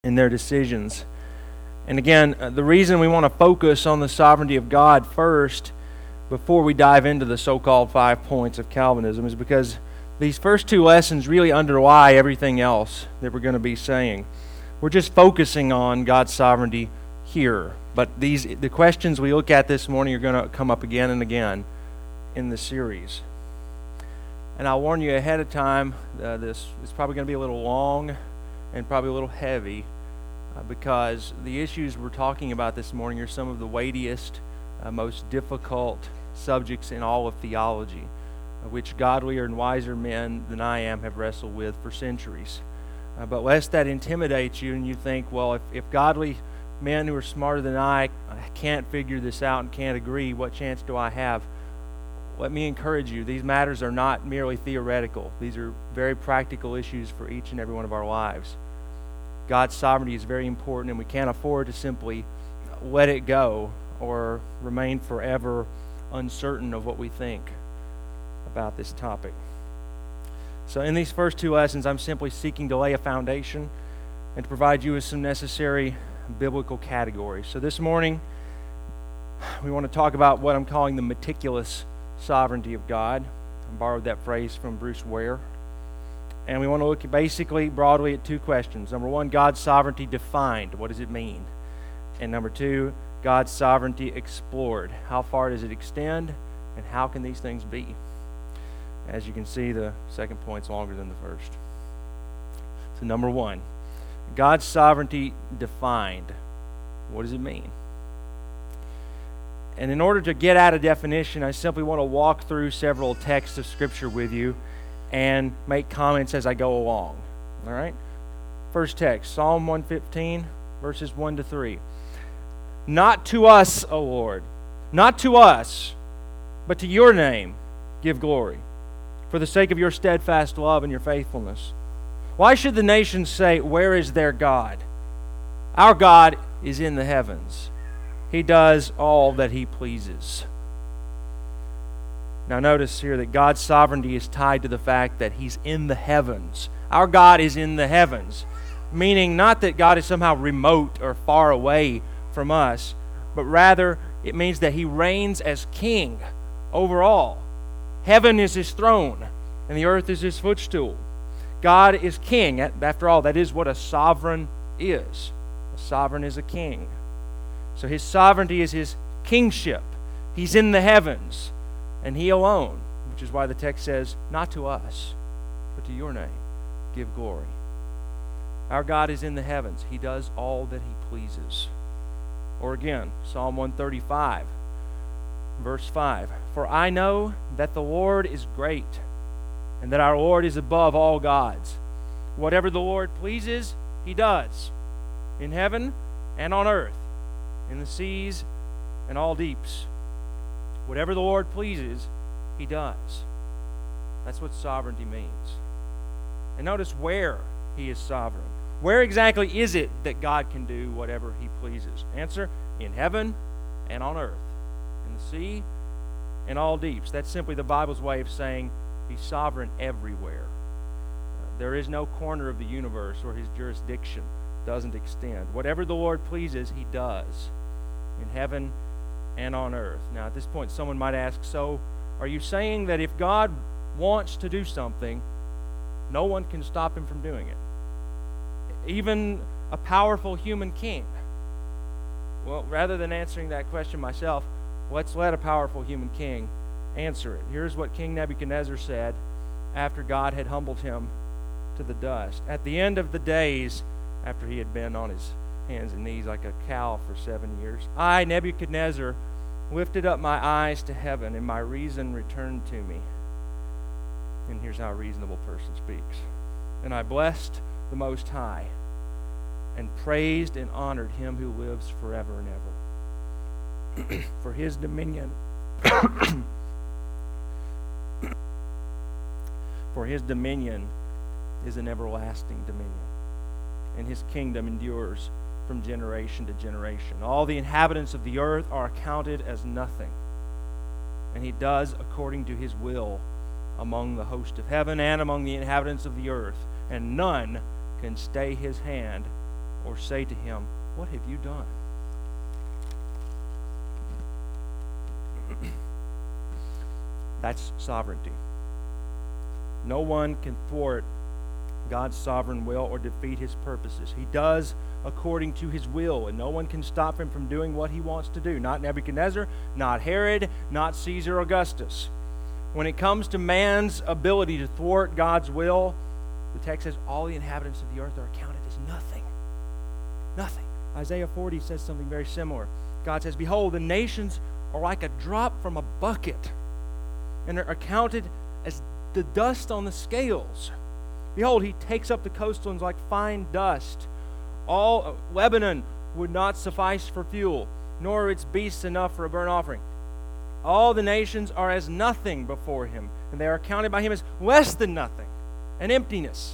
in their decisions. And again, the reason we want to focus on the sovereignty of God first before we dive into the so-called 5 points of Calvinism is because these first two lessons really underlie everything else that we're going to be saying. We're just focusing on God's sovereignty here. But the questions we look at this morning are going to come up again and again in the series. And I'll warn you ahead of time, this is probably going to be a little long and probably a little heavy because the issues we're talking about this morning are some of the weightiest, most difficult subjects in all of theology, which godlier and wiser men than I am have wrestled with for centuries. But lest that intimidates you and you think, well, if godly men who are smarter than I can't figure this out and can't agree, what chance do I have? Let me encourage you, these matters are not merely theoretical. These are very practical issues for each and every one of our lives. God's sovereignty is very important, and we can't afford to simply let it go or remain forever uncertain of what we think about this topic. So in these first two lessons, I'm simply seeking to lay a foundation and to provide you with some necessary biblical categories. So this morning, we want to talk about what I'm calling the meticulous sovereignty of God. I borrowed that phrase from Bruce Ware. And we want to look basically broadly at two questions. Number one, God's sovereignty defined. What does it mean? And number two, God's sovereignty explored. How far does it extend? And how can these things be? As you can see, the second point's longer than the first. So number one, God's sovereignty defined. What does it mean? And in order to get at a definition, I simply want to walk through several texts of Scripture with you and make comments as I go along. All right? First text, Psalm 115, verses 1 to 3. Not to us, O Lord, not to us, but to your name give glory, for the sake of your steadfast love and your faithfulness. Why should the nations say, where is their God? Our God is in the heavens. He does all that He pleases. Now notice here that God's sovereignty is tied to the fact that He's in the heavens. Our God is in the heavens, meaning not that God is somehow remote or far away from us, but rather it means that He reigns as King over all. Heaven is His throne, and the earth is His footstool. God is King. After all, that is what a sovereign is. A sovereign is a king. So His sovereignty is His kingship. He's in the heavens, and He alone, which is why the text says, not to us, but to your name, give glory. Our God is in the heavens. He does all that He pleases. Or again, Psalm 135, verse 5. For I know that the Lord is great, and that our Lord is above all gods. Whatever the Lord pleases, He does, in heaven and on earth, in the seas and all deeps. Whatever the Lord pleases, He does. That's what sovereignty means. And notice where He is sovereign. Where exactly is it that God can do whatever He pleases? Answer, in heaven and on earth, in the sea and all deeps. That's simply the Bible's way of saying He's sovereign everywhere. There is no corner of the universe where His jurisdiction doesn't extend. Whatever the Lord pleases, He does, in heaven and on earth. Now, at this point, someone might ask, so are you saying that if God wants to do something, no one can stop Him from doing it? Even a powerful human king? Well, rather than answering that question myself, let's let a powerful human king answer it. Here's what King Nebuchadnezzar said after God had humbled him to the dust. At the end of the days, after he had been on his hands and knees like a cow for 7 years, I, Nebuchadnezzar, lifted up my eyes to heaven, and my reason returned to me. And here's how a reasonable person speaks. And I blessed the Most High, and praised and honored Him who lives forever and ever. For His dominion for His dominion is an everlasting dominion, and His kingdom endures from generation to generation. All the inhabitants of the earth are accounted as nothing, and He does according to His will among the host of heaven and among the inhabitants of the earth, and none can stay His hand or say to him, "What have you done?" That's sovereignty. No one can thwart God's sovereign will or defeat his purposes. He does according to his will, and no one can stop him from doing what he wants to do. Not Nebuchadnezzar, not Herod, not Caesar Augustus. When it comes to man's ability to thwart God's will, the text says all the inhabitants of the earth are counted as nothing. Nothing. Isaiah 40 says something very similar. God says, "Behold, the nations are like a drop from a bucket, and are counted as the dust on the scales. Behold, he takes up the coastlands like fine dust. All Lebanon would not suffice for fuel, nor its beasts enough for a burnt offering. All the nations are as nothing before him, and they are counted by him as less than nothing, an emptiness."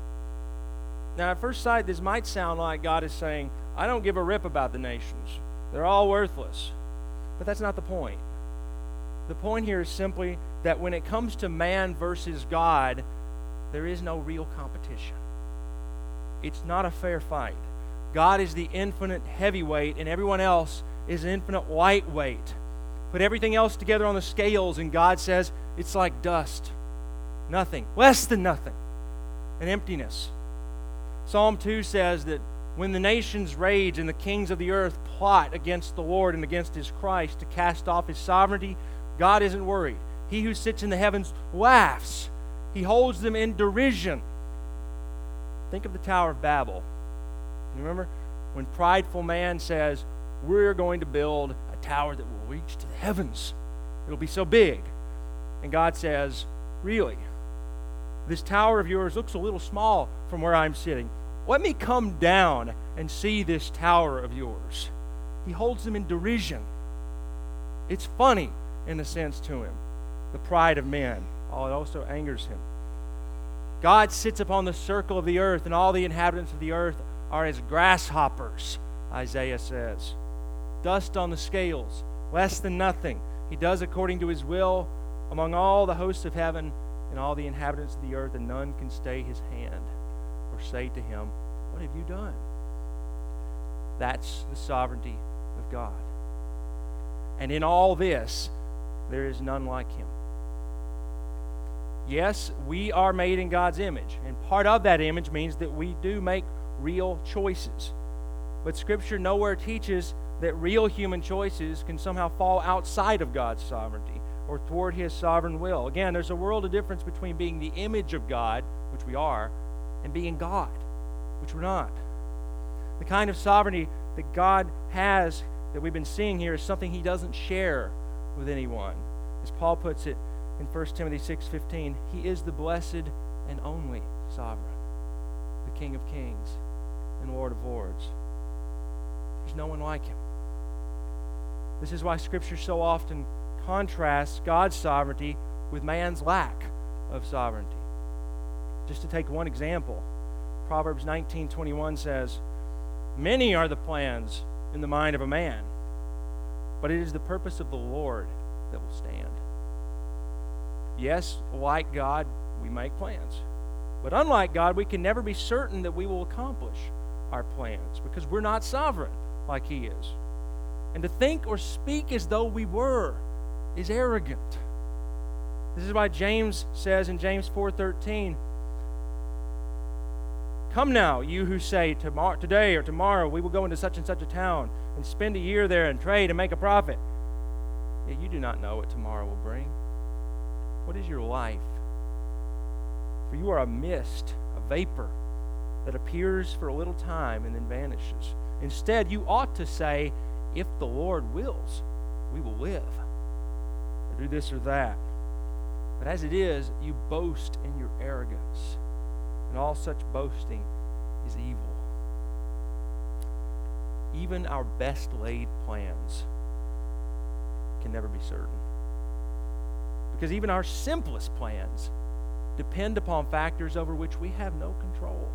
Now, at first sight, this might sound like God is saying, "I don't give a rip about the nations. They're all worthless." But that's not the point. The point here is simply that when it comes to man versus God, there is no real competition. It's not a fair fight. God is the infinite heavyweight, and everyone else is an infinite lightweight. Put everything else together on the scales, and God says it's like dust. Nothing. Less than nothing. An emptiness. Psalm 2 says that when the nations rage and the kings of the earth plot against the Lord and against his Christ to cast off his sovereignty, God isn't worried. He who sits in the heavens laughs. He holds them in derision. Think of the Tower of Babel. You remember? When prideful man says, "We're going to build a tower that will reach to the heavens. It'll be so big." And God says, "Really? This tower of yours looks a little small from where I'm sitting. Let me come down and see this tower of yours." He holds them in derision. It's funny in a sense to him, the pride of men. It also angers him. God sits upon the circle of the earth, and all the inhabitants of the earth are as grasshoppers, Isaiah says. Dust on the scales, less than nothing. He does according to his will among all the hosts of heaven and all the inhabitants of the earth, and none can stay his hand or say to him, "What have you done?" That's the sovereignty of God. And in all this, there is none like him. Yes, we are made in God's image, and part of that image means that we do make real choices. But Scripture nowhere teaches that real human choices can somehow fall outside of God's sovereignty or toward his sovereign will. Again, there's a world of difference between being the image of God, which we are, and being God, which we're not. The kind of sovereignty that God has that we've been seeing here is something he doesn't share with anyone. As Paul puts it in 1 Timothy 6:15, he is the blessed and only sovereign, the King of kings and Lord of lords. There's no one like him. This is why Scripture so often contrasts God's sovereignty with man's lack of sovereignty. Just to take one example, Proverbs 19:21 says, "Many are the plans in the mind of a man, but it is the purpose of the Lord that will stand." Yes, like God, we make plans. But unlike God, we can never be certain that we will accomplish our plans because we're not sovereign like he is. And to think or speak as though we were is arrogant. This is why James says in James 4:13, "Come now, you who say, today or tomorrow we will go into such and such a town and spend a year there and trade and make a profit. Yet you do not know what tomorrow will bring. What is your life? For you are a mist, a vapor that appears for a little time and then vanishes. Instead, you ought to say, if the Lord wills, we will live, or do this or that. But as it is, you boast in your arrogance, and all such boasting is evil." Even our best laid plans can never be certain. Because even our simplest plans depend upon factors over which we have no control.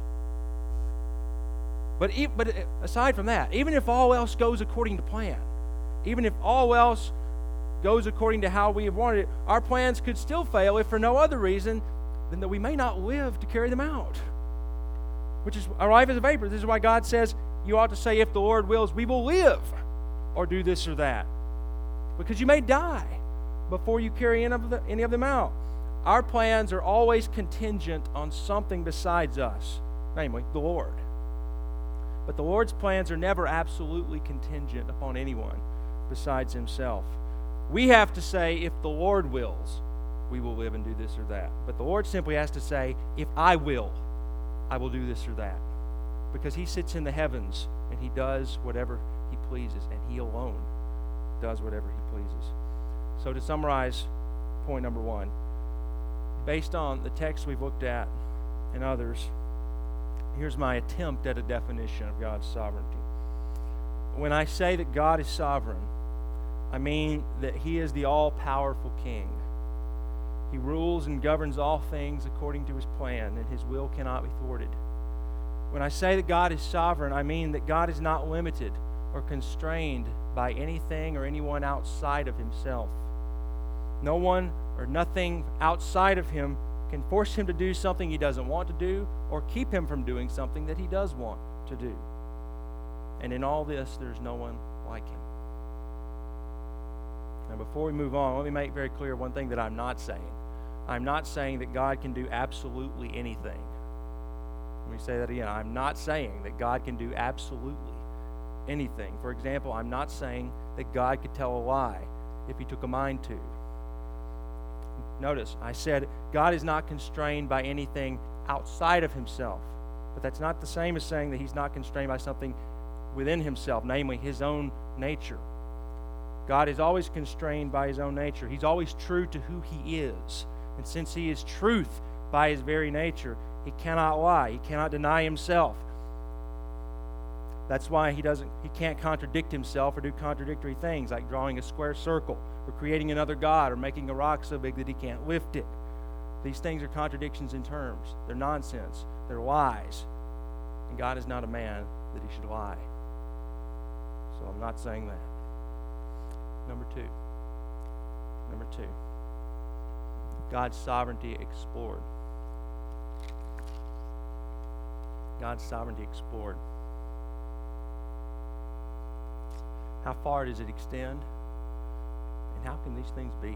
But aside from that, even if all else goes according to plan, even if all else goes according to how we have wanted it, our plans could still fail if for no other reason than that we may not live to carry them out. Which is, our life is a vapor. This is why God says, you ought to say, if the Lord wills, we will live or do this or that. Because you may die before you carry any of them out. Our plans are always contingent on something besides us, namely the Lord. But the Lord's plans are never absolutely contingent upon anyone besides Himself. We have to say, if the Lord wills, we will live and do this or that. But the Lord simply has to say, if I will do this or that. Because He sits in the heavens and He does whatever He pleases, and He alone does whatever He pleases. So to summarize point number 1, based on the text we've looked at and others, here's my attempt at a definition of God's sovereignty. When I say that God is sovereign, I mean that He is the all-powerful King. He rules and governs all things according to His plan, and His will cannot be thwarted. When I say that God is sovereign, I mean that God is not limited or constrained by anything or anyone outside of Himself. No one or nothing outside of Him can force Him to do something He doesn't want to do, or keep Him from doing something that He does want to do. And in all this, there's no one like Him. Now, before we move on, let me make very clear one thing that I'm not saying. I'm not saying that God can do absolutely anything. Let me say that again. I'm not saying that God can do absolutely anything. For example, I'm not saying that God could tell a lie if He took a mind to. Notice, I said God is not constrained by anything outside of Himself. But that's not the same as saying that He's not constrained by something within Himself, namely His own nature. God is always constrained by His own nature. He's always true to who He is. And since He is truth by His very nature, He cannot lie. He cannot deny Himself. That's why He can't contradict Himself or do contradictory things, like drawing a square circle or creating another God or making a rock so big that He can't lift it. These things are contradictions in terms. They're nonsense. They're lies. And God is not a man that He should lie. So I'm not saying that. Number two. God's sovereignty explored. God's sovereignty explored. How far does it extend? And how can these things be?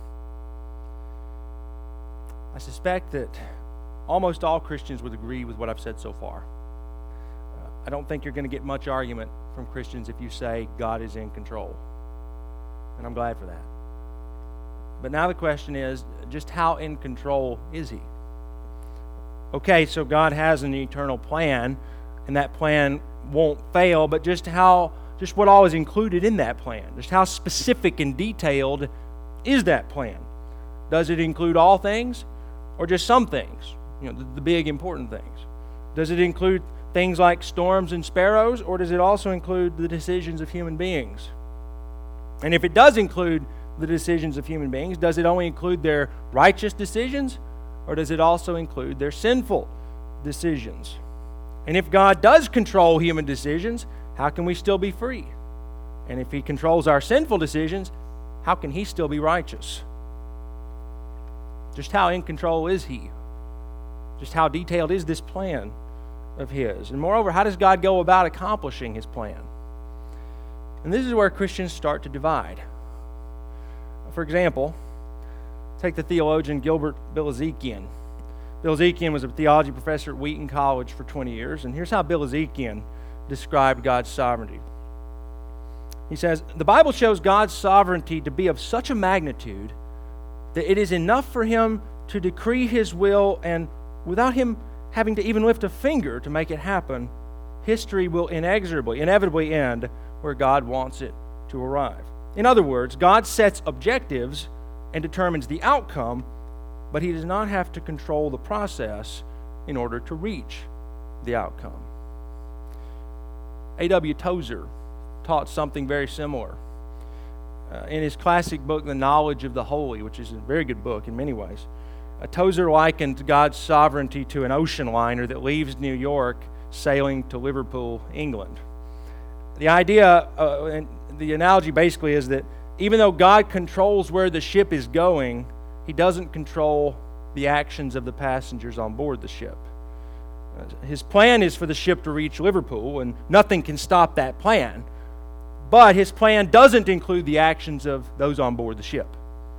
I suspect that almost all Christians would agree with what I've said so far. I don't think you're going to get much argument from Christians if you say God is in control. And I'm glad for that. But now the question is, just how in control is He? Okay, so God has an eternal plan, and that plan won't fail, but just what all is included in that plan? Just how specific and detailed is that plan? Does it include all things, or just some things? The big important things. Does it include things like storms and sparrows, or does it also include the decisions of human beings? And if it does include the decisions of human beings, does it only include their righteous decisions, or does it also include their sinful decisions? And if God does control human decisions, how can we still be free? And if He controls our sinful decisions, how can He still be righteous? Just how in control is He? Just how detailed is this plan of His? And moreover, how does God go about accomplishing His plan? And this is where Christians start to divide. For example, take the theologian Gilbert Bilezikian. Bilezikian was a theology professor at Wheaton College for 20 years, and here's how Bilezikian described God's sovereignty. He says, "The Bible shows God's sovereignty to be of such a magnitude that it is enough for Him to decree His will, and without Him having to even lift a finger to make it happen, history will inevitably end where God wants it to arrive." In other words, God sets objectives and determines the outcome, but He does not have to control the process in order to reach the outcome. A.W. Tozer taught something very similar. In his classic book, The Knowledge of the Holy, which is a very good book in many ways, Tozer likened God's sovereignty to an ocean liner that leaves New York sailing to Liverpool, England. The idea, and the analogy basically is that even though God controls where the ship is going, He doesn't control the actions of the passengers on board the ship. His plan is for the ship to reach Liverpool, and nothing can stop that plan. But his plan doesn't include the actions of those on board the ship.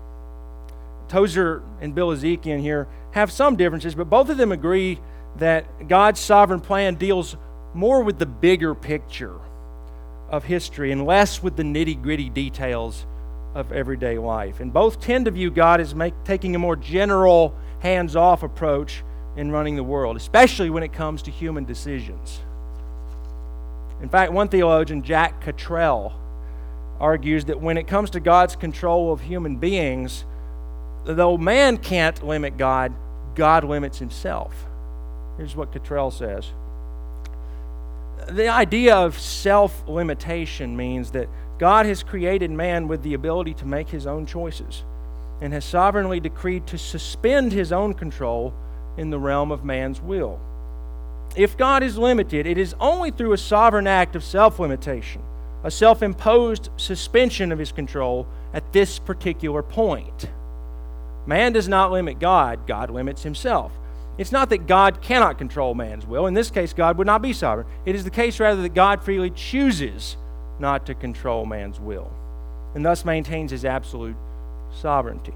Tozer and Bill Ezekian here have some differences, but both of them agree that God's sovereign plan deals more with the bigger picture of history and less with the nitty-gritty details of everyday life. And both tend to view God as taking a more general, hands-off approach in running the world, especially when it comes to human decisions. In fact, one theologian, Jack Cottrell, argues that when it comes to God's control of human beings, though man can't limit God, God limits himself. Here's what Cottrell says. The idea of self-limitation means that God has created man with the ability to make his own choices and has sovereignly decreed to suspend his own control in the realm of man's will. If God is limited, it is only through a sovereign act of self-limitation, a self-imposed suspension of his control at this particular point. Man does not limit God, God limits himself. It's not that God cannot control man's will. In this case, God would not be sovereign. It is the case rather that God freely chooses not to control man's will and thus maintains his absolute sovereignty.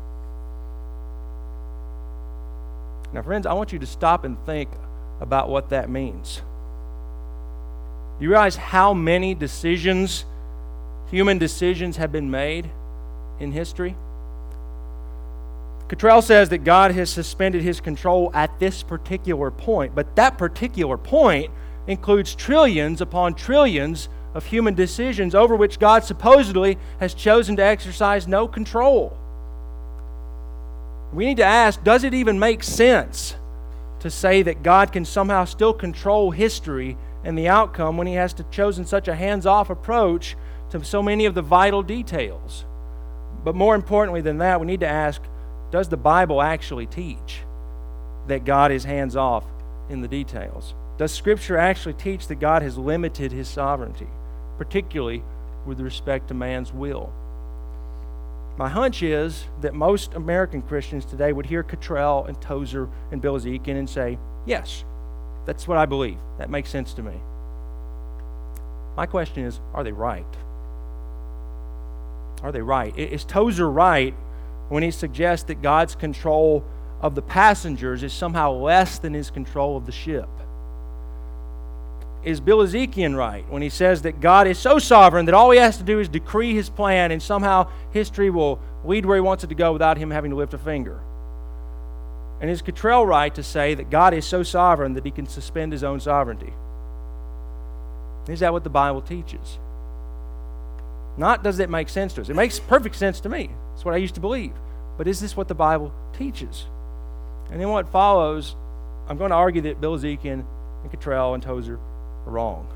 Now, friends, I want you to stop and think about what that means. Do you realize how many decisions, human decisions, have been made in history? Cottrell says that God has suspended his control at this particular point, but that particular point includes trillions upon trillions of human decisions over which God supposedly has chosen to exercise no control. We need to ask, does it even make sense to say that God can somehow still control history and the outcome when he has chosen such a hands-off approach to so many of the vital details? But more importantly than that, we need to ask, does the Bible actually teach that God is hands-off in the details? Does Scripture actually teach that God has limited his sovereignty, particularly with respect to man's will? My hunch is that most American Christians today would hear Cottrell and Tozer and Bill Ezekian and say, yes, that's what I believe. That makes sense to me. My question is, are they right? Are they right? Is Tozer right when he suggests that God's control of the passengers is somehow less than his control of the ship? Is Bill Ezekian right when he says that God is so sovereign that all he has to do is decree his plan and somehow history will lead where he wants it to go without him having to lift a finger? And is Cottrell right to say that God is so sovereign that he can suspend his own sovereignty? Is that what the Bible teaches? Not does it make sense to us. It makes perfect sense to me. It's what I used to believe. But is this what the Bible teaches? And then what follows, I'm going to argue that Bill Ezekian and Cottrell and Tozer are wrong.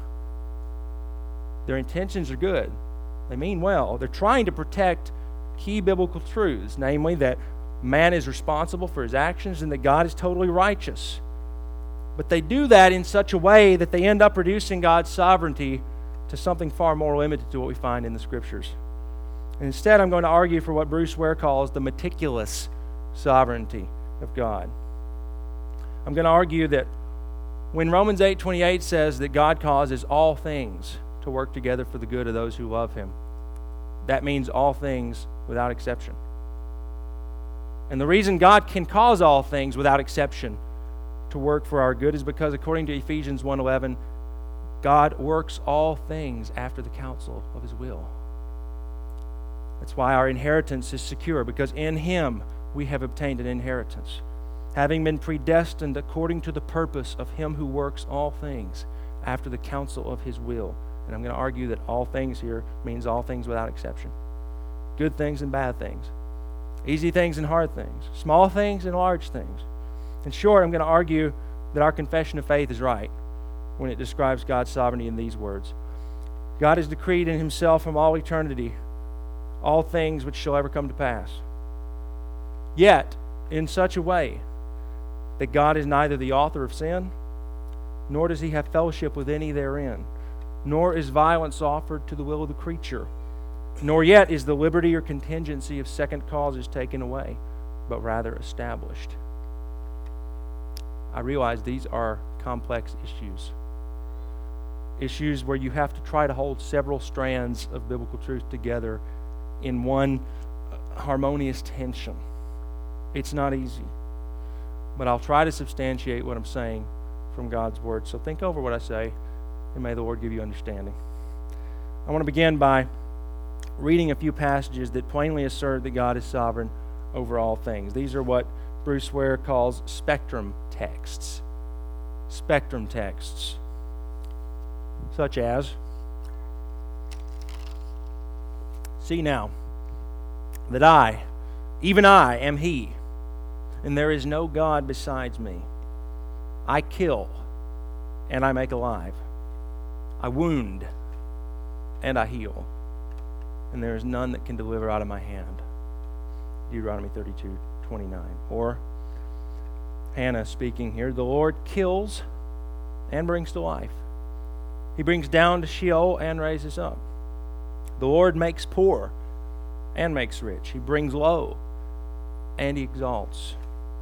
Their intentions are good. They mean well. They're trying to protect key biblical truths, namely that man is responsible for his actions and that God is totally righteous. But they do that in such a way that they end up reducing God's sovereignty to something far more limited to what we find in the Scriptures. And instead, I'm going to argue for what Bruce Ware calls the meticulous sovereignty of God. I'm going to argue that when Romans 8:28 says that God causes all things to work together for the good of those who love him, that means all things without exception. And the reason God can cause all things without exception to work for our good is because, according to Ephesians 1:11, God works all things after the counsel of his will. That's why our inheritance is secure, because in him we have obtained an inheritance, having been predestined according to the purpose of him who works all things after the counsel of his will. And I'm going to argue that all things here means all things without exception. Good things and bad things. Easy things and hard things. Small things and large things. In short, I'm going to argue that our confession of faith is right when it describes God's sovereignty in these words. God has decreed in himself from all eternity all things which shall ever come to pass. Yet, in such a way that God is neither the author of sin, nor does he have fellowship with any therein, nor is violence offered to the will of the creature, nor yet is the liberty or contingency of second causes taken away, but rather established. I realize these are complex issues. Issues where you have to try to hold several strands of biblical truth together in one harmonious tension. It's not easy. But I'll try to substantiate what I'm saying from God's Word. So think over what I say, and may the Lord give you understanding. I want to begin by reading a few passages that plainly assert that God is sovereign over all things. These are what Bruce Ware calls spectrum texts. Spectrum texts. Such as, see now, that I, even I, am He, and there is no God besides me. I kill, and I make alive. I wound, and I heal. And there is none that can deliver out of my hand. Deuteronomy 32:29. Or, Hannah speaking here, the Lord kills and brings to life. He brings down to Sheol and raises up. The Lord makes poor and makes rich. He brings low and He exalts.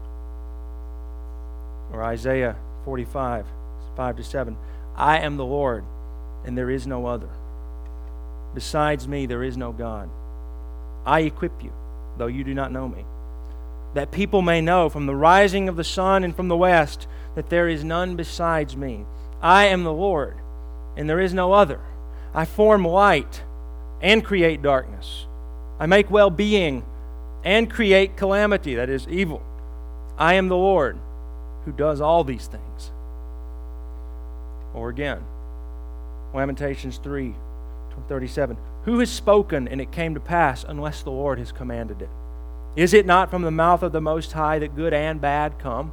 Or Isaiah 45, 5-7. I am the Lord, and there is no other. Besides me, there is no God. I equip you, though you do not know me, that people may know from the rising of the sun and from the west that there is none besides me. I am the Lord, and there is no other. I form light and create darkness. I make well-being and create calamity, that is, evil. I am the Lord who does all these things. Or again, Lamentations 3:37. Who has spoken and it came to pass unless the Lord has commanded it? Is it not from the mouth of the Most High that good and bad come?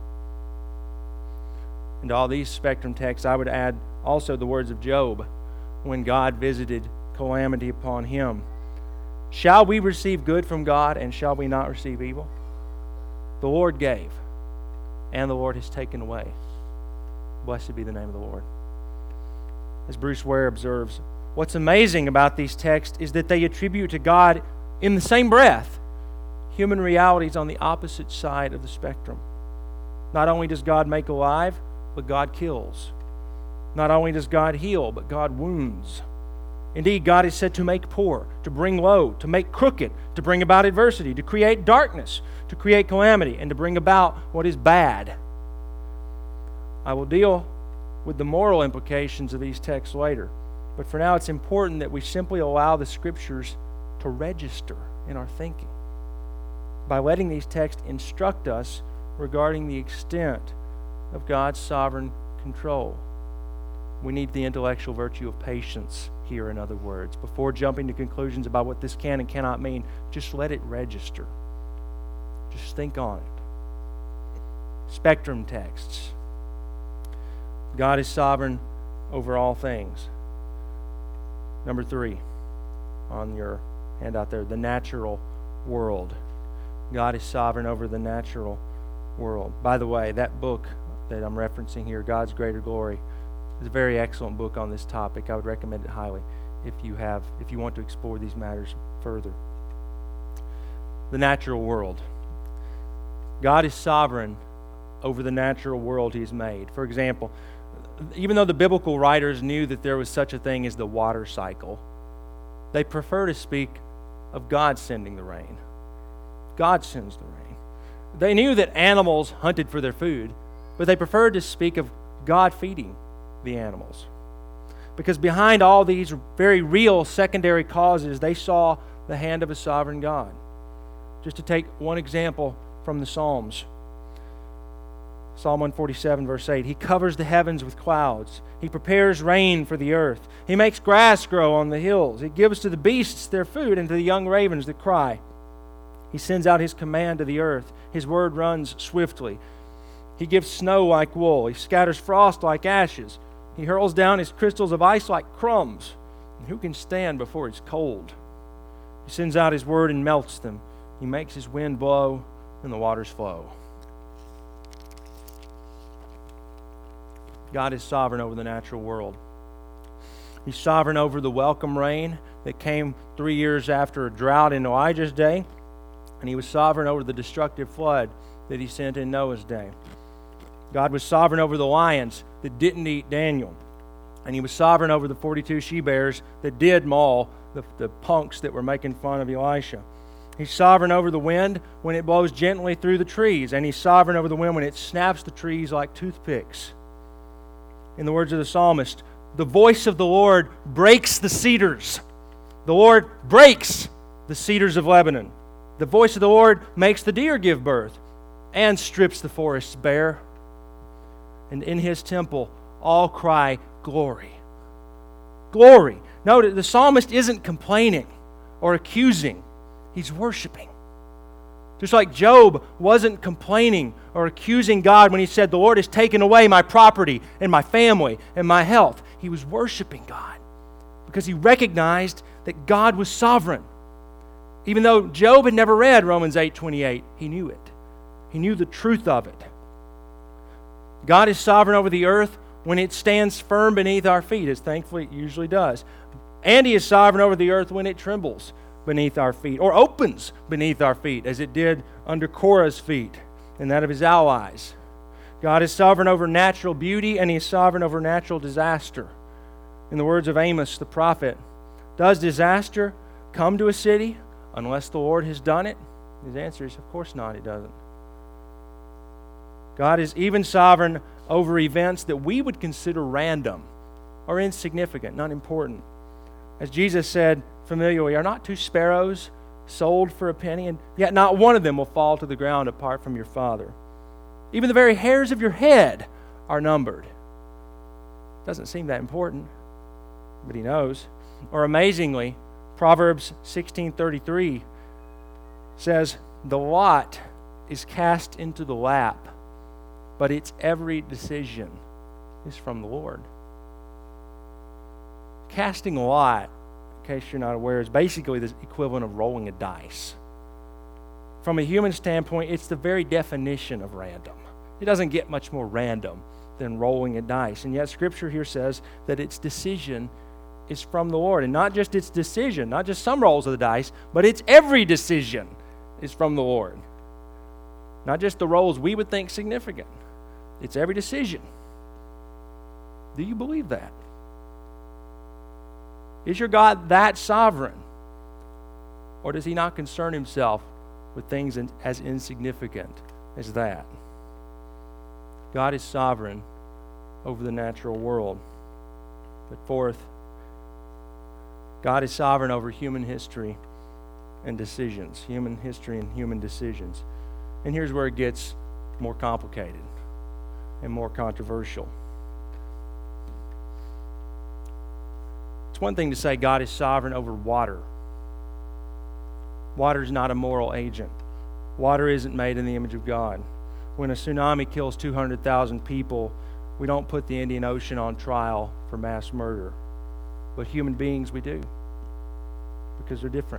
And all these spectrum texts, I would add also the words of Job when God visited calamity upon him. Shall we receive good from God, and shall we not receive evil? The Lord gave, and the Lord has taken away. Blessed be the name of the Lord. As Bruce Ware observes, what's amazing about these texts is that they attribute to God in the same breath human realities on the opposite side of the spectrum. Not only does God make alive, but God kills. Not only does God heal, but God wounds. Indeed, God is said to make poor, to bring low, to make crooked, to bring about adversity, to create darkness, to create calamity, and to bring about what is bad. I will deal with the moral implications of these texts later, but for now it's important that we simply allow the Scriptures to register in our thinking by letting these texts instruct us regarding the extent of God's sovereign control. We need the intellectual virtue of patience here, in other words. Before jumping to conclusions about what this can and cannot mean, just let it register. Just think on it. Spectrum texts. God is sovereign over all things. Number 3 on your handout there, the natural world. God is sovereign over the natural world. By the way, that book that I'm referencing here, God's Greater Glory, is a very excellent book on this topic. I would recommend it highly if you want to explore these matters further. The natural world. God is sovereign over the natural world He's made. For example, even though the biblical writers knew that there was such a thing as the water cycle, they prefer to speak of God sending the rain. God sends the rain. They knew that animals hunted for their food, but they preferred to speak of God feeding the animals. Because behind all these very real secondary causes, they saw the hand of a sovereign God. Just to take one example from the Psalms. Psalm 147, verse 8. He covers the heavens with clouds. He prepares rain for the earth. He makes grass grow on the hills. He gives to the beasts their food and to the young ravens that cry. He sends out His command to the earth. His word runs swiftly. He gives snow like wool. He scatters frost like ashes. He hurls down His crystals of ice like crumbs. And who can stand before His cold? He sends out His word and melts them. He makes His wind blow and the waters flow. God is sovereign over the natural world. He's sovereign over the welcome rain that came 3 years after a drought in Elijah's day. And He was sovereign over the destructive flood that He sent in Noah's day. God was sovereign over the lions that didn't eat Daniel. And he was sovereign over the 42 she-bears that did maul the punks that were making fun of Elisha. He's sovereign over the wind when it blows gently through the trees, and he's sovereign over the wind when it snaps the trees like toothpicks. In the words of the psalmist, the voice of the Lord breaks the cedars. The Lord breaks the cedars of Lebanon. The voice of the Lord makes the deer give birth and strips the forests bare. And in His temple all cry, glory. Glory. Note, the psalmist isn't complaining or accusing. He's worshiping. Just like Job wasn't complaining or accusing God when he said, the Lord has taken away my property and my family and my health. He was worshiping God because he recognized that God was sovereign. Even though Job had never read Romans 8:28, he knew it. He knew the truth of it. God is sovereign over the earth when it stands firm beneath our feet, as thankfully it usually does. And He is sovereign over the earth when it trembles beneath our feet, or opens beneath our feet, as it did under Korah's feet and that of his allies. God is sovereign over natural beauty, and He is sovereign over natural disaster. In the words of Amos the prophet, does disaster come to a city unless the Lord has done it? His answer is, of course not, it doesn't. God is even sovereign over events that we would consider random or insignificant, not important. As Jesus said familiarly, are not two sparrows sold for a penny, and yet not one of them will fall to the ground apart from your Father. Even the very hairs of your head are numbered. Doesn't seem that important, but He knows. Or amazingly, Proverbs 16:33 says, the lot is cast into the lap, but its every decision is from the Lord. Casting a lot, in case you're not aware, is basically the equivalent of rolling a dice. From a human standpoint, it's the very definition of random. It doesn't get much more random than rolling a dice. And yet Scripture here says that its decision is from the Lord. And not just its decision, not just some rolls of the dice, but its every decision is from the Lord. Not just the rolls we would think significant. It's every decision. Do you believe that? Is your God that sovereign? Or does He not concern Himself with things as insignificant as that? God is sovereign over the natural world. But fourth, God is sovereign over human history and decisions. Human history and human decisions. And here's where it gets more complicated and more controversial. It's one thing to say God is sovereign over water. Water is not a moral agent. Water isn't made in the image of God. When a tsunami kills 200,000 people, we don't put the Indian Ocean on trial for mass murder. But human beings, we do. Because they're different.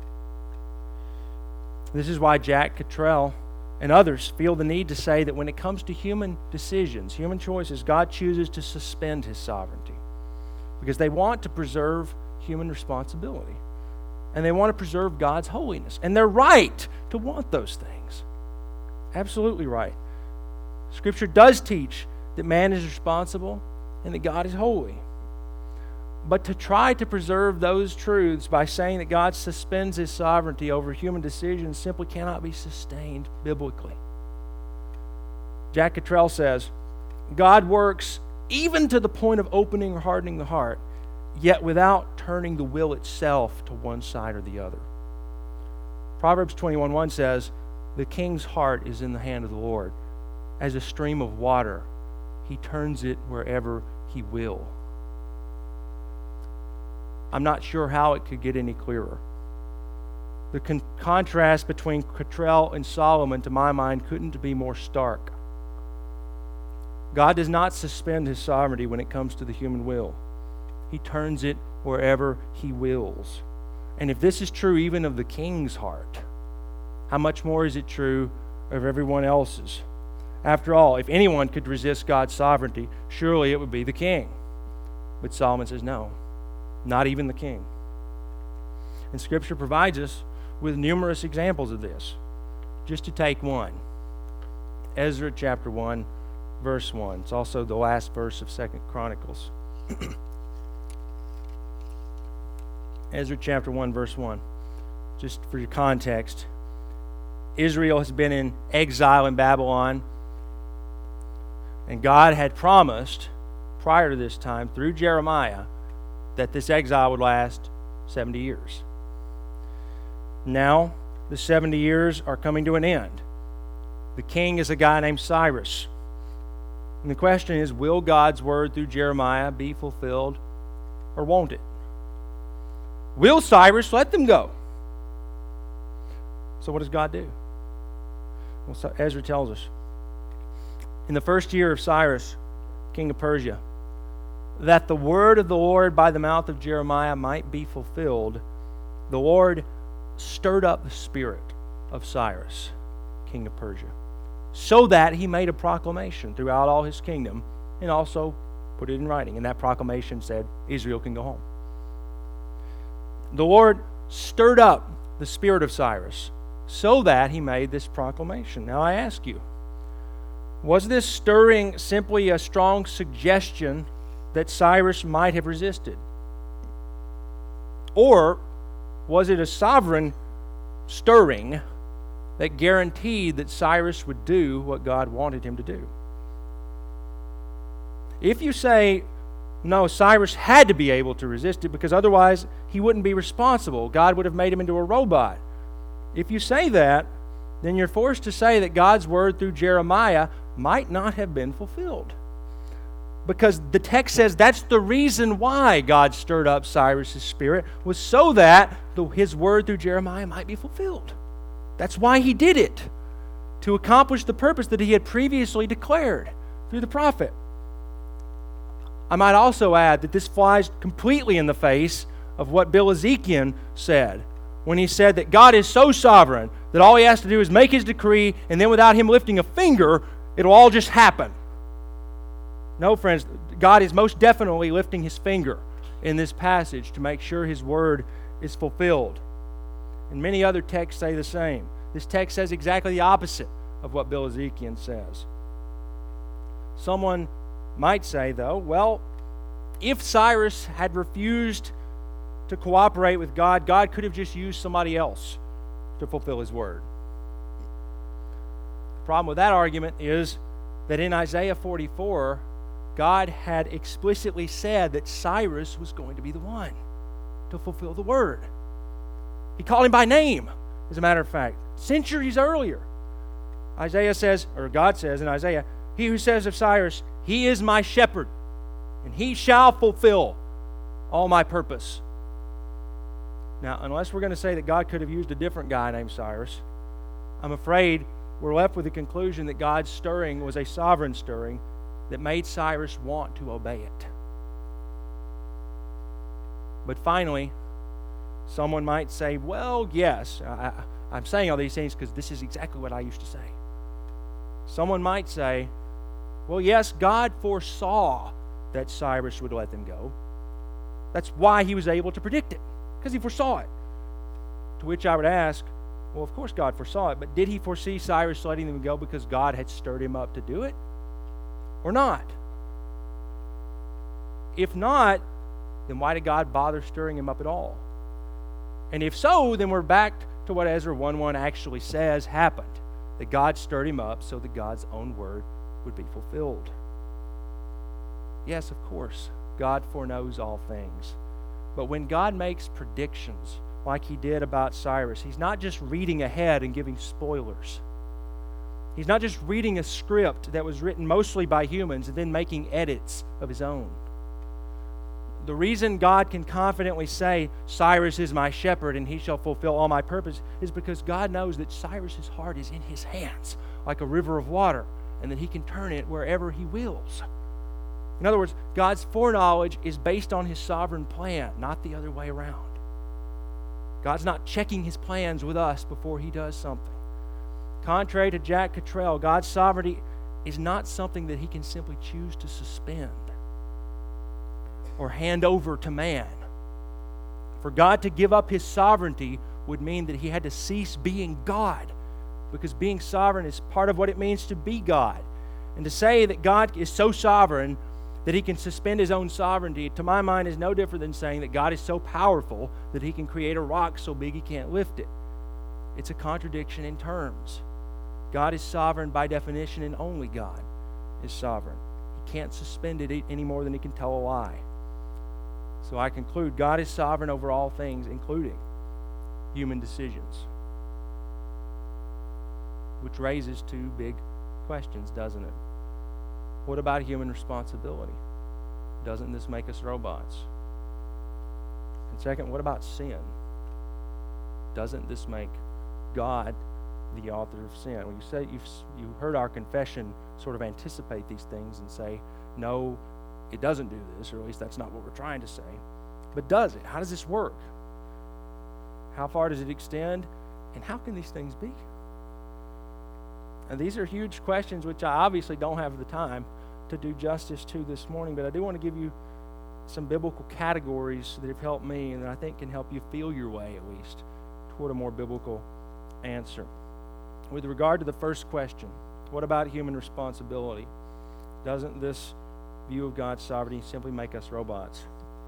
This is why Jack Cottrell and others feel the need to say that when it comes to human decisions, human choices, God chooses to suspend His sovereignty. Because they want to preserve human responsibility. And they want to preserve God's holiness. And they're right to want those things. Absolutely right. Scripture does teach that man is responsible and that God is holy. But to try to preserve those truths by saying that God suspends His sovereignty over human decisions simply cannot be sustained biblically. Jack Cottrell says, God works even to the point of opening or hardening the heart, yet without turning the will itself to one side or the other. Proverbs 21:1 says, the king's heart is in the hand of the Lord. As a stream of water, He turns it wherever He will. I'm not sure how it could get any clearer. The contrast between Cottrell and Solomon, to my mind, couldn't be more stark. God does not suspend His sovereignty when it comes to the human will. He turns it wherever He wills. And if this is true even of the king's heart, how much more is it true of everyone else's? After all, if anyone could resist God's sovereignty, surely it would be the king. But Solomon says no. Not even the king. And Scripture provides us with numerous examples of this. Just to take one. Ezra chapter 1, verse 1. It's also the last verse of 2 Chronicles. Ezra chapter 1, verse 1. Just for your context, Israel has been in exile in Babylon, and God had promised prior to this time through Jeremiah that this exile would last 70 years. Now, the 70 years are coming to an end. The king is a guy named Cyrus. And the question is, will God's word through Jeremiah be fulfilled, or won't it? Will Cyrus let them go? So what does God do? Well, so Ezra tells us, in the first year of Cyrus, king of Persia, that the word of the Lord by the mouth of Jeremiah might be fulfilled, the Lord stirred up the spirit of Cyrus, king of Persia, so that he made a proclamation throughout all his kingdom and also put it in writing. And that proclamation said, Israel can go home. The Lord stirred up the spirit of Cyrus so that he made this proclamation. Now I ask you, was this stirring simply a strong suggestion that Cyrus might have resisted? Or was it a sovereign stirring that guaranteed that Cyrus would do what God wanted him to do? If you say, no, Cyrus had to be able to resist it because otherwise he wouldn't be responsible, God would have made him into a robot. If you say that, then you're forced to say that God's word through Jeremiah might not have been fulfilled. Because the text says that's the reason why God stirred up Cyrus' spirit, was so that his word through Jeremiah might be fulfilled. That's why he did it, to accomplish the purpose that he had previously declared through the prophet. I might also add that this flies completely in the face of what Bill Ezekiel said when he said that God is so sovereign that all he has to do is make his decree, and then without him lifting a finger, it'll all just happen. No, friends, God is most definitely lifting his finger in this passage to make sure his word is fulfilled. And many other texts say the same. This text says exactly the opposite of what Bill Ezekiel says. Someone might say, though, well, if Cyrus had refused to cooperate with God, God could have just used somebody else to fulfill his word. The problem with that argument is that in Isaiah 44, God had explicitly said that Cyrus was going to be the one to fulfill the word. He called him by name, as a matter of fact, centuries earlier. Isaiah says, or God says in Isaiah, he who says of Cyrus, he is my shepherd, and he shall fulfill all my purpose. Now, unless we're going to say that God could have used a different guy named Cyrus, I'm afraid we're left with the conclusion that God's stirring was a sovereign stirring that made Cyrus want to obey it. But finally, someone might say, well, yes, I'm saying all these things because this is exactly what I used to say. Someone might say, well, yes, God foresaw that Cyrus would let them go. That's why he was able to predict it, because he foresaw it. To which I would ask, well, of course God foresaw it, but did he foresee Cyrus letting them go because God had stirred him up to do it? Or not? If not, then why did God bother stirring him up at all? And if so, then we're back to what Ezra 1:1 actually says happened, that God stirred him up so that God's own word would be fulfilled. Yes, of course, God foreknows all things. But when God makes predictions, like he did about Cyrus, he's not just reading ahead and giving spoilers. He's not just reading a script that was written mostly by humans and then making edits of his own. The reason God can confidently say, Cyrus is my shepherd and he shall fulfill all my purpose, is because God knows that Cyrus's heart is in his hands like a river of water, and that he can turn it wherever he wills. In other words, God's foreknowledge is based on his sovereign plan, not the other way around. God's not checking his plans with us before he does something. Contrary to Jack Cottrell, God's sovereignty is not something that he can simply choose to suspend or hand over to man. For God to give up his sovereignty would mean that he had to cease being God, because being sovereign is part of what it means to be God. And to say that God is so sovereign that he can suspend his own sovereignty, to my mind, is no different than saying that God is so powerful that he can create a rock so big he can't lift it. It's a contradiction in terms. God is sovereign by definition, and only God is sovereign. He can't suspend it any more than he can tell a lie. So I conclude, God is sovereign over all things, including human decisions. Which raises two big questions, doesn't it? What about human responsibility? Doesn't this make us robots? And second, what about sin? Doesn't this make God the author of sin? Well, you heard our confession sort of anticipate these things and say, no, it doesn't do this, or at least that's not what we're trying to say. But does it? How does this work? How far does it extend? And how can these things be? And these are huge questions which I obviously don't have the time to do justice to this morning, but I do want to give you some biblical categories that have helped me and that I think can help you feel your way, at least, toward a more biblical answer. With regard to the first question, what about human responsibility? Doesn't this view of God's sovereignty simply make us robots?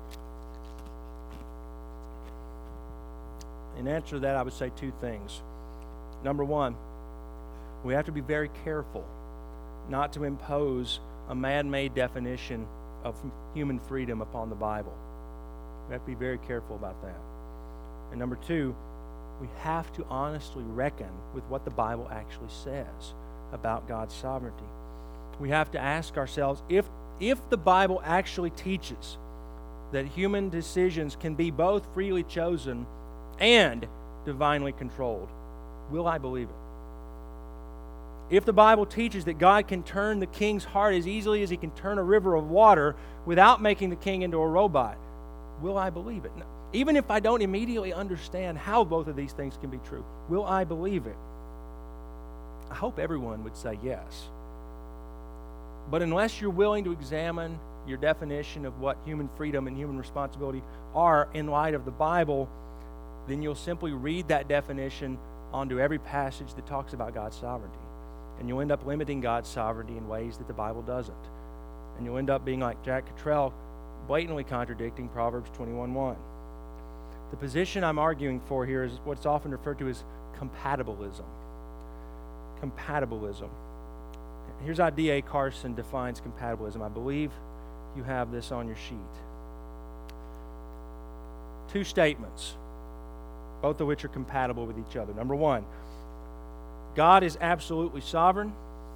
In answer to that, I would say two things. Number one, we have to be very careful not to impose a man-made definition of human freedom upon the Bible. We have to be very careful about that. And number two, we have to honestly reckon with what the Bible actually says about God's sovereignty. We have to ask ourselves, if the Bible actually teaches that human decisions can be both freely chosen and divinely controlled, will I believe it? If the Bible teaches that God can turn the king's heart as easily as he can turn a river of water without making the king into a robot, will I believe it? No. Even if I don't immediately understand how both of these things can be true, will I believe it? I hope everyone would say yes. But unless you're willing to examine your definition of what human freedom and human responsibility are in light of the Bible, then you'll simply read that definition onto every passage that talks about God's sovereignty. And you'll end up limiting God's sovereignty in ways that the Bible doesn't. And you'll end up being like Jack Cottrell, blatantly contradicting Proverbs 21:1. The position I'm arguing for here is what's often referred to as compatibilism. Compatibilism. Here's how D.A. Carson defines compatibilism. I believe you have this on your sheet. Two statements, both of which are compatible with each other. Number one, God is absolutely sovereign.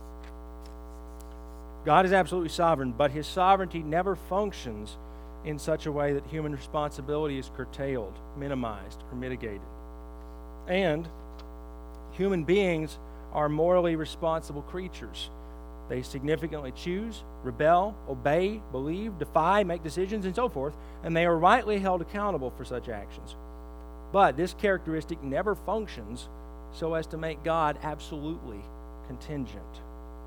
God is absolutely sovereign, but his sovereignty never functions in such a way that human responsibility is curtailed, minimized, or mitigated. And human beings are morally responsible creatures. They significantly choose, rebel, obey, believe, defy, make decisions, and so forth, and they are rightly held accountable for such actions. But this characteristic never functions so as to make God absolutely contingent.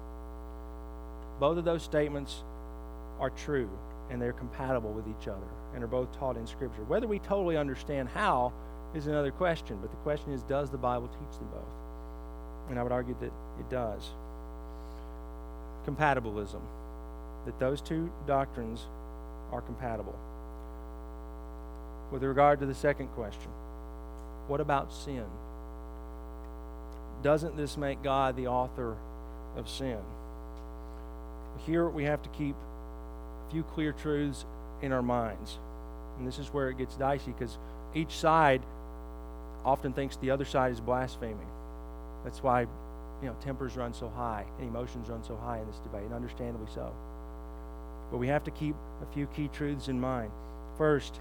Both of those statements are true, and they're compatible with each other, and are both taught in Scripture. Whether we totally understand how is another question, but the question is, does the Bible teach them both? And I would argue that it does. Compatibilism, that those two doctrines are compatible. With regard to the second question, what about sin? Doesn't this make God the author of sin? Here we have to keep a few clear truths in our minds. And this is where it gets dicey, because each side often thinks the other side is blaspheming. That's why, tempers run so high and emotions run so high in this debate, and understandably so. But we have to keep a few key truths in mind. First,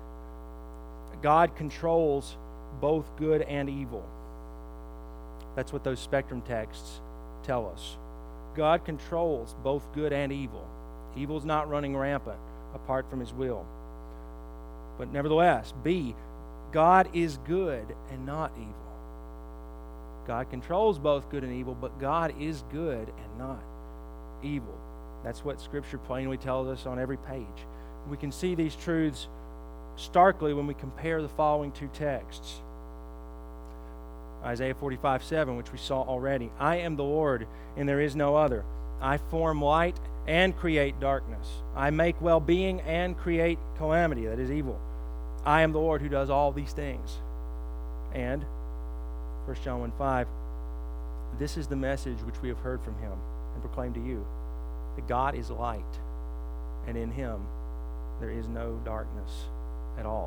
God controls both good and evil. That's what those spectrum texts tell us. God controls both good and evil. Evil's not running rampant apart from his will. But nevertheless, B, God is good and not evil. God controls both good and evil, but God is good and not evil. That's what Scripture plainly tells us on every page. We can see these truths starkly when we compare the following two texts. Isaiah 45:7, which we saw already. I am the Lord, and there is no other. I form light and create darkness. I make well-being and create calamity, that is evil. I am the Lord who does all these things. And 1 John 1:5, this is the message which we have heard from him and proclaim to you, that God is light, and in him there is no darkness at all.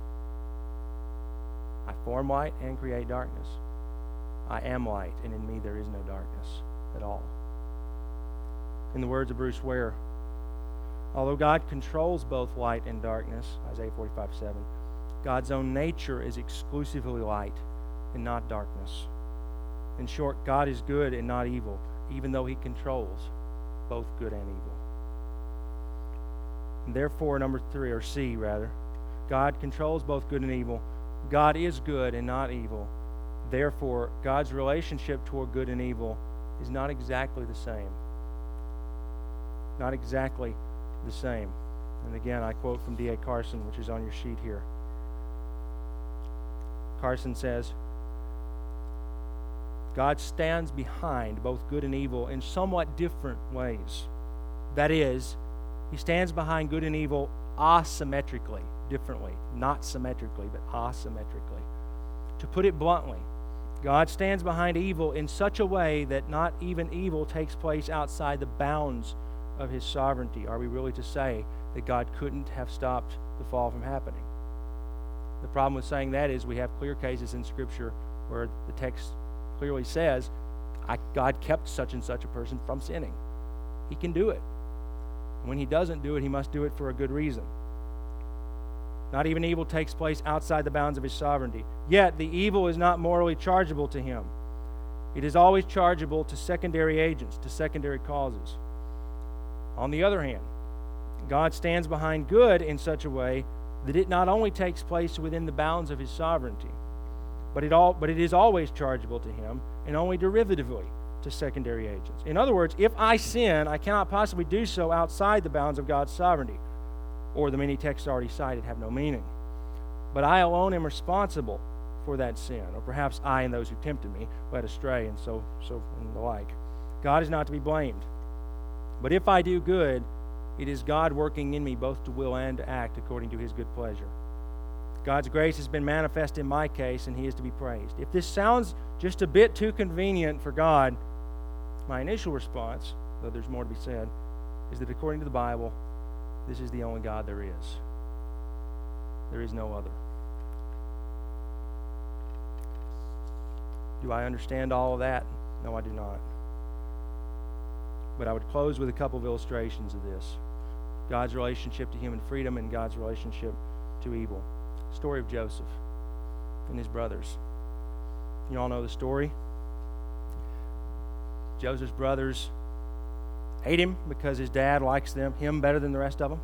I form light and create darkness. I am light, and in me there is no darkness at all. In the words of Bruce Ware, although God controls both light and darkness, Isaiah 45:7, God's own nature is exclusively light and not darkness. In short, God is good and not evil, even though he controls both good and evil. And therefore, number 3, or C rather, God controls both good and evil. God is good and not evil. Therefore, God's relationship toward good and evil is not exactly the same. Not exactly the same. And again, I quote from D.A. Carson, which is on your sheet here. Carson says, God stands behind both good and evil in somewhat different ways. That is, he stands behind good and evil asymmetrically, differently, not symmetrically, but asymmetrically. To put it bluntly, God stands behind evil in such a way that not even evil takes place outside the bounds of his sovereignty. Are we really to say that God couldn't have stopped the fall from happening? The problem with saying that is we have clear cases in Scripture where the text clearly says, God kept such and such a person from sinning. He can do it. When he doesn't do it, he must do it for a good reason. Not even evil takes place outside the bounds of his sovereignty. Yet, the evil is not morally chargeable to him. It is always chargeable to secondary agents, to secondary causes. On the other hand, God stands behind good in such a way that it not only takes place within the bounds of his sovereignty, but it is always chargeable to him and only derivatively to secondary agents. In other words, if I sin, I cannot possibly do so outside the bounds of God's sovereignty, or the many texts already cited have no meaning. But I alone am responsible for that sin, or perhaps I and those who tempted me led astray, and so and the like. God is not to be blamed. But if I do good, it is God working in me both to will and to act according to his good pleasure. God's grace has been manifest in my case, and he is to be praised. If this sounds just a bit too convenient for God, my initial response, though there's more to be said, is that according to the Bible, this is the only God there is. There is no other. Do I understand all of that? No, I do not. But I would close with a couple of illustrations of this. God's relationship to human freedom and God's relationship to evil. Story of Joseph and his brothers. You all know the story. Joseph's brothers hate him because his dad likes him better than the rest of them.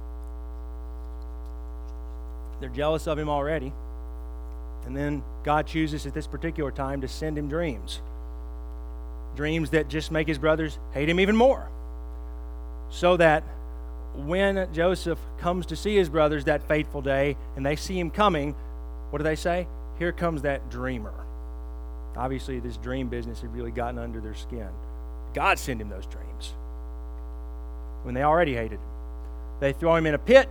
They're jealous of him already. And then God chooses at this particular time to send him dreams. Dreams that just make his brothers hate him even more. So that when Joseph comes to see his brothers that fateful day and they see him coming, what do they say? Here comes that dreamer. Obviously, this dream business had really gotten under their skin. God sent him those dreams when they already hated him. They throw him in a pit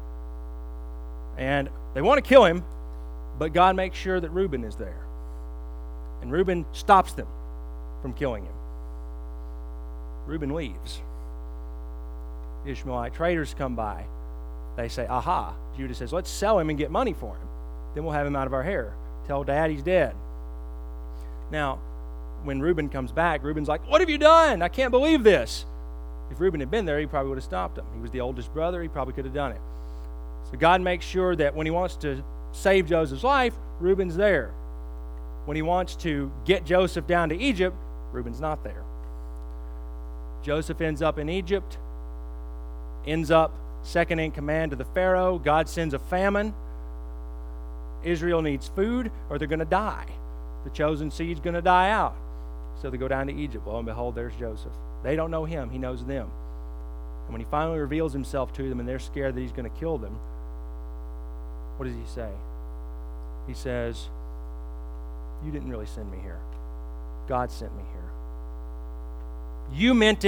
and they want to kill him, but God makes sure that Reuben is there. And Reuben stops them from killing him. Reuben leaves. Ishmaelite traders come by. They say, aha. Judah says, let's sell him and get money for him. Then we'll have him out of our hair. Tell Dad he's dead. Now, when Reuben comes back, Reuben's like, what have you done? I can't believe this. If Reuben had been there, he probably would have stopped him. He was the oldest brother. He probably could have done it. So God makes sure that when he wants to save Joseph's life, Reuben's there. When he wants to get Joseph down to Egypt, Reuben's not there. Joseph ends up in Egypt, ends up second in command to the Pharaoh. God sends a famine. Israel needs food or they're going to die. The chosen seed's going to die out. So they go down to Egypt. Lo and behold, there's Joseph. They don't know him. He knows them. And when he finally reveals himself to them and they're scared that he's going to kill them, what does he say? He says, you didn't really send me here. God sent me here. You meant it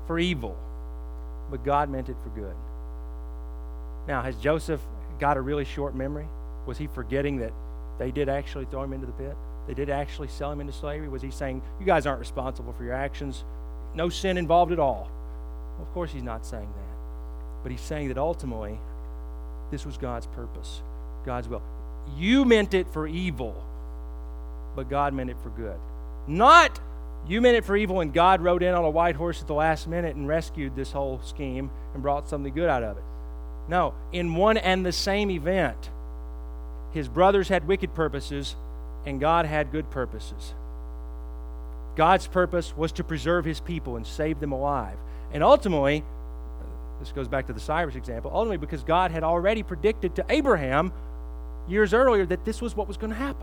for evil, but God meant it for good. Now, has Joseph got a really short memory? Was he forgetting that they did actually throw him into the pit? They did actually sell him into slavery? Was he saying, you guys aren't responsible for your actions? No sin involved at all? Well, of course he's not saying that. But he's saying that ultimately, this was God's purpose, God's will. You meant it for evil, but God meant it for good. Not you meant it for evil and God rode in on a white horse at the last minute and rescued this whole scheme and brought something good out of it. No, in one and the same event, his brothers had wicked purposes and God had good purposes. God's purpose was to preserve his people and save them alive. And ultimately, this goes back to the Cyrus example, ultimately because God had already predicted to Abraham years earlier that this was what was going to happen.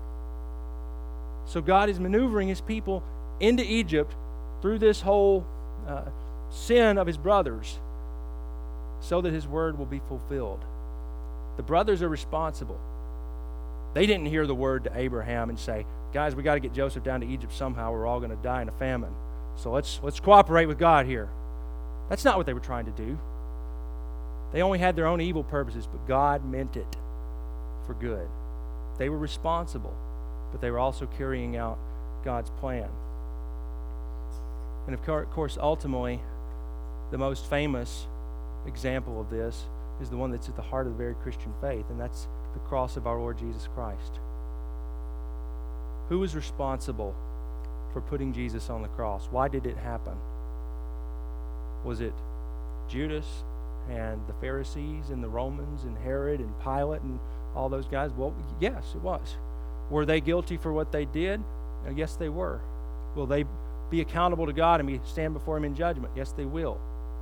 So God is maneuvering his people into Egypt through this whole sin of his brothers so that his word will be fulfilled. The brothers are responsible. They didn't hear the word to Abraham and say, guys, we got to get Joseph down to Egypt somehow. We're all going to die in a famine. So let's cooperate with God here. That's not what they were trying to do. They only had their own evil purposes, but God meant it for good. They were responsible, but they were also carrying out God's plan. And of course, ultimately, the most famous example of this is the one that's at the heart of the very Christian faith, and that's the cross of our Lord Jesus Christ. Who was responsible for putting Jesus on the cross? Why did it happen? Was it Judas and the Pharisees and the Romans and Herod and Pilate and all those guys? Well, yes, it was. Were they guilty for what they did? Yes, they were. Will they be accountable to God and stand before him in judgment? Yes, they will.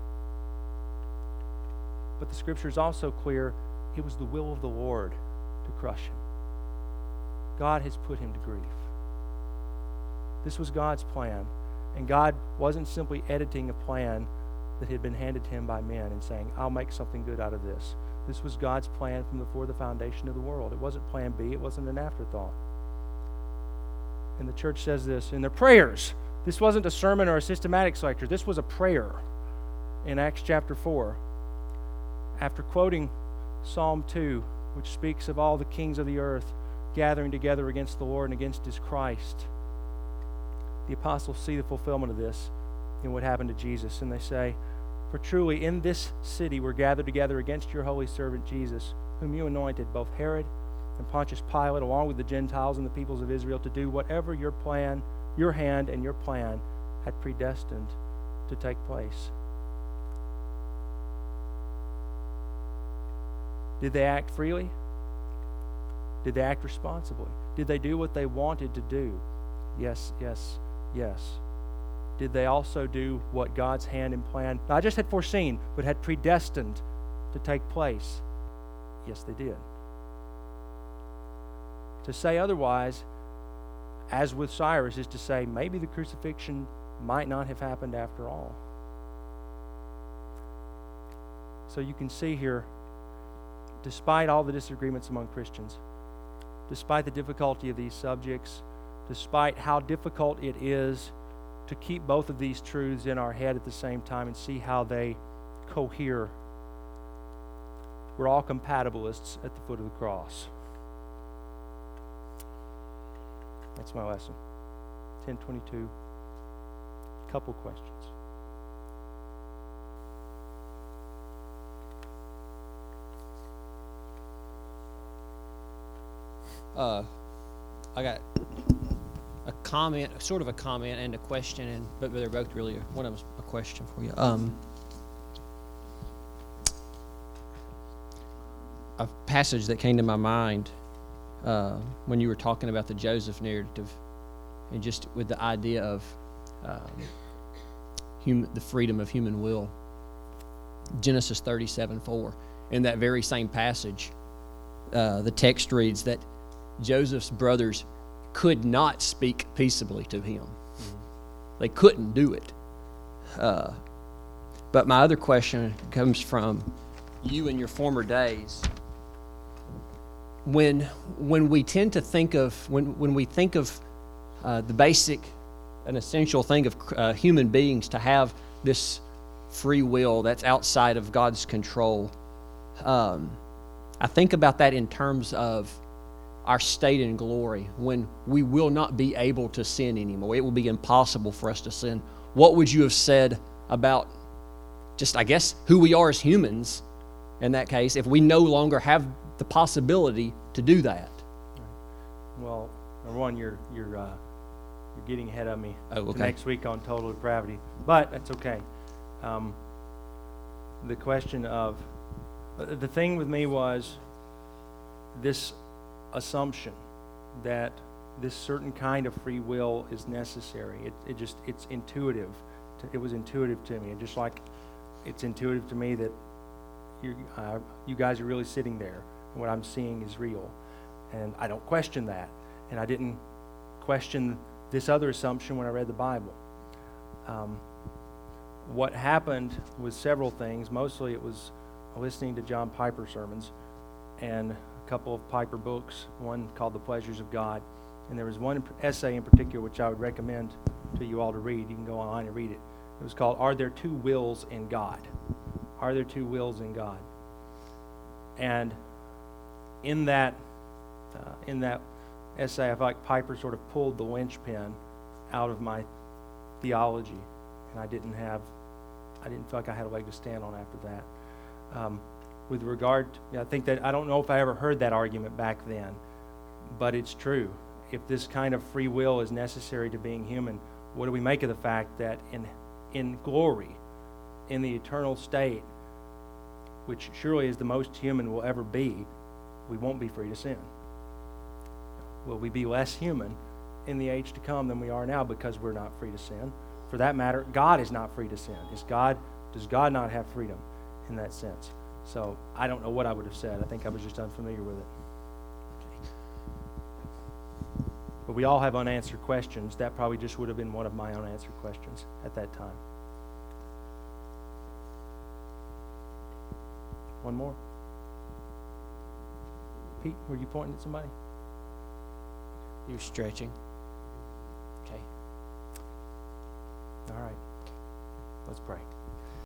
But the Scripture is also clear, it was the will of the Lord to crush him. God has put him to grief. This was God's plan, and God wasn't simply editing a plan that had been handed to him by men and saying, I'll make something good out of this. This was God's plan from before the foundation of the world. It wasn't plan B. It wasn't an afterthought. And the church says this in their prayers. This wasn't a sermon or a systematics lecture. This was a prayer in Acts chapter 4. After quoting Psalm 2, which speaks of all the kings of the earth gathering together against the Lord and against his Christ, the apostles see the fulfillment of this in what happened to Jesus. And they say, for truly in this city we're gathered together against your holy servant Jesus, whom you anointed, both Herod and Pontius Pilate, along with the Gentiles and the peoples of Israel, to do whatever your plan, your hand and your plan had predestined to take place. Did they act freely? Did they act responsibly? Did they do what they wanted to do? Yes, yes, yes. Did they also do what God's hand and plan not just had foreseen, but had predestined to take place? Yes, they did. To say otherwise, as with Cyrus, is to say maybe the crucifixion might not have happened after all. So you can see here, despite all the disagreements among Christians, despite the difficulty of these subjects, despite how difficult it is to keep both of these truths in our head at the same time and see how they cohere, we're all compatibilists at the foot of the cross. That's my lesson. 10:22. Couple questions. I got a comment, sort of a comment and a question, but they're both really one of them's a question for you. A passage that came to my mind when you were talking about the Joseph narrative, and just with the idea of the freedom of human will. Genesis 37:4. In that very same passage, the text reads that Joseph's brothers could not speak peaceably to him. They couldn't do it. But my other question comes from you in your former days. When we tend to think of, when we think of the basic, an essential thing of human beings to have this free will that's outside of God's control, I think about that in terms of our state in glory, when we will not be able to sin anymore. It will be impossible for us to sin. What would you have said about just, I guess, who we are as humans in that case, if we no longer have the possibility to do that? Well, number one, you're getting ahead of me okay. Next week on total depravity, but that's okay. The question of the thing with me was this assumption that this certain kind of free will is necessary. It's intuitive. It was intuitive to me, and just like it's intuitive to me that you guys are really sitting there, and what I'm seeing is real, and I don't question that, and I didn't question this other assumption when I read the Bible. What happened was several things. Mostly it was listening to John Piper sermons and a couple of Piper books, one called The Pleasures of God. And there was one essay in particular which I would recommend to you all to read. You can go online and read it. It was called, Are There Two Wills in God? Are There Two Wills in God? And in that essay, I felt like Piper sort of pulled the linchpin out of my theology, and I didn't feel like I had a leg to stand on after that. With regard, I think that I don't know if I ever heard that argument back then, but it's true. If this kind of free will is necessary to being human, what do we make of the fact that in glory, in the eternal state, which surely is the most human we'll ever be, we won't be free to sin? Will we be less human in the age to come than we are now because we're not free to sin? For that matter, God is not free to sin. Does God not have freedom in that sense? So I don't know what I would have said. I think I was just unfamiliar with it. But we all have unanswered questions. That probably just would have been one of my unanswered questions at that time. One more. Pete, were you pointing at somebody? You're stretching. Okay. All right. Let's pray.